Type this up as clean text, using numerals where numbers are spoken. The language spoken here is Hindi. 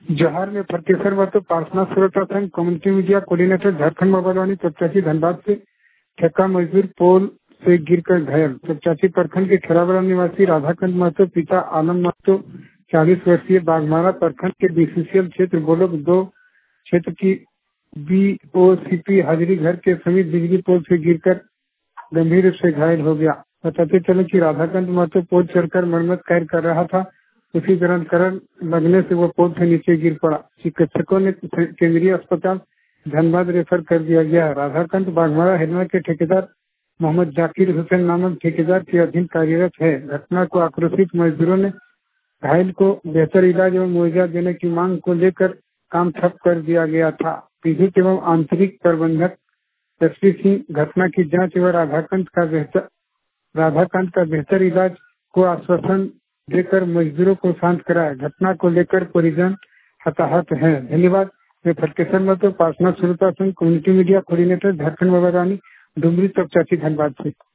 जोहार में प्रोफेसर तो पार्सना श्रोता संघ community media coordinator Jharkhand mobile Chapchachi Dhanbad से ठेका मजदूर पोल से गिरकर घायल। चपचाची प्रखंड के खेराबड़ा निवासी राधाकांत महतो पिता आलम महतो 40 वर्षीय बागमारा प्रखंड के बीसीसीएल क्षेत्र बोलक 2 क्षेत्र की बीओसीपी हाजिरी घर के समीप बिजली पोल से गिरकर गंभीर रूप से घायल हो गया। बताते चले कि राधाकांत महतो पोल चढ़कर मरम्मत कार्य कर रहा था। उसी दौरान करंट लगने से वो पोल से नीचे गिर पड़ा। चिकित्सकों ने केंद्रीय अस्पताल धनबाद रेफर कर दिया गया। राधाकांत बागमारा हरियाणा के ठेकेदार मोहम्मद जाकिर हुसैन नामक ठेकेदार के अधीन कार्यरत है। घटना को आक्रोशित मजदूरों ने घायल को बेहतर इलाज एवं मुआवजा देने की मांग को लेकर काम ठप कर दिया गया था। विद्युत एवं आंतरिक प्रबंधक एसपी सिंह घटना की जांच एवं राधाकांत का बेहतर इलाज को आश्वासन देकर मजदूरों को शांत कराया। घटना को लेकर परिजन हताहत है। धन्यवाद। मैं फटकेश्वर महतो पार्सना श्रोता संघ community media coordinator Jharkhand mobile Dumri Chapchachi Dhanbad से।